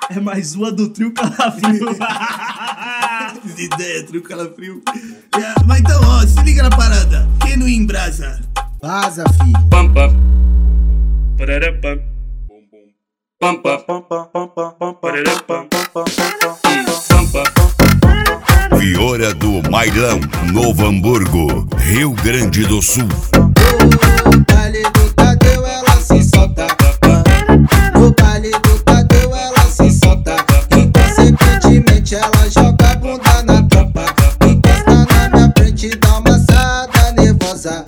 É mais uma do trio Calafrio. De ideia, trio Calafrio. Mas então, ó, se liga na parada. Quem não embrasa? Vaza, fi. Pam pam. Parará pam. Pam pam. Parará pam. Pam pam. Viora do Mailão, Novo Hamburgo, Rio Grande do Sul. No baile do Tadeu ela se solta. No baile do Tadeu ela se solta. Inconsequentemente ela joga a bunda na tropa. Encosta na minha frente, dá uma assada nervosa.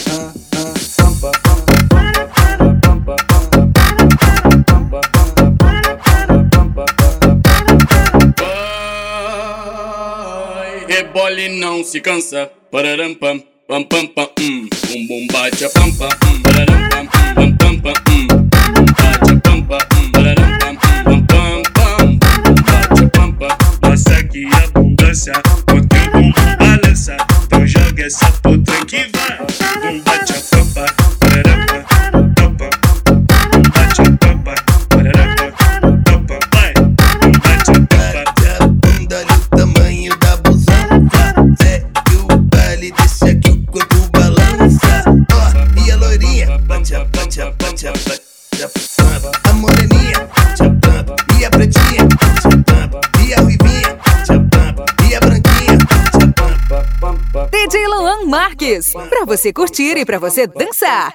Rebole não se cansa. Pararam pam pam pam pam. Bum bum bate a pam pam. Pararam pam pam pam pam. Bum bate a pam pam. Pararam pam pam pam pam. Bum bate a pam pam. Mostra aqui a abundância, o teu bumbum balança. Então joga essa puta que vai. Bum bate a pam pam. Pararam pam pam. Bum bate a pam pam. Pararam pam pam. Vai. Bum bate a pam pam. A bunda olha o tamanho da busão. Fazer o baile, deixa que o corpo balança. Ó, e a loirinha, bate a bate a bate a bate a moreninha, bate a pampa. E a pretinha, bate a pampa. E a ruivinha, bate a pampa. E a branquinha, bate a pampa. DJ Luan Marques, pra você curtir e pra você dançar.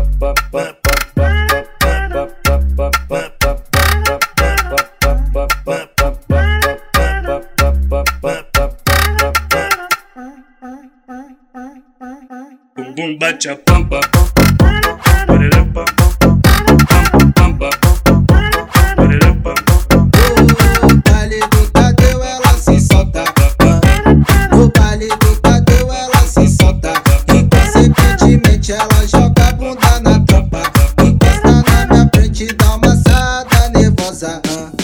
Bum bum bate a pampa. Parará pam pam pam. Parará pam. No baile do Tadeu ela se solta. No baile do Tadeu ela se solta. Inconsequentemente ela joga a bunda na tropa. Encosta na minha frente, dá uma assada nervosa.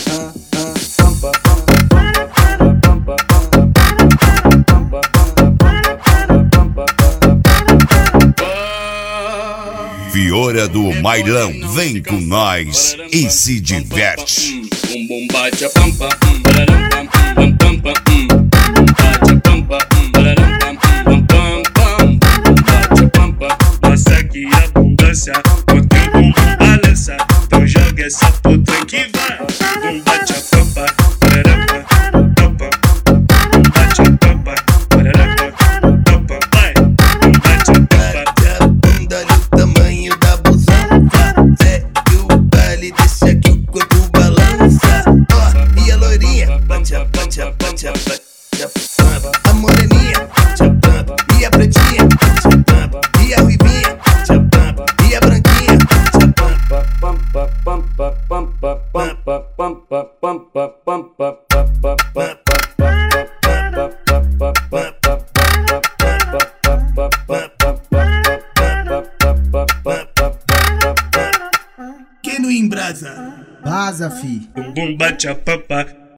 Viora do Mailão, vem com nós e se diverte. Bum bum bate a pampa. Pararam pam pam pam pam. Bum bate a pampa. Pararam pam pam pam pam. Bum bate a pampa. Mostra aqui a abundância, o teu bumbum balança. Então joga essa puta que vai. Bum bate a pampa. Pararam pam pam. Bum bate a pampa. Pararam pam pam. Vai. Bum bate a pampa. A bunda olha o tamanho da busão. Fazer o baile, deixa que o corpo balança. Ó, e a loirinha, bate a bate a bate a bate a pampa. A moreninha, bate a pampa. E a pretinha, bate a pampa. E a ruivinha, bate a pampa. E a branquinha, bate a pampa. Pam pam pam pam pam pam pam pam pam pam pam. Quem não embrasa? Vaza, fi. Bum bum bate a pampa.